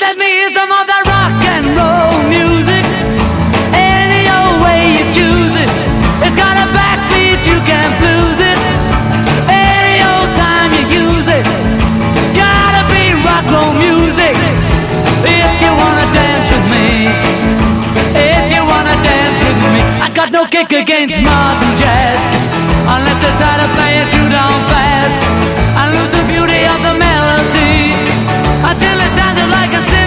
let me hear some of that rock and roll music. Any old way you choose it. It's got a backbeat, you can't lose it. Any old time you use it. Gotta be rock roll music. If you wanna dance with me. If you wanna dance with me. I got no kick against modern jazz, unless you try to play it too down fast and lose the beauty of the melody until it sounded like a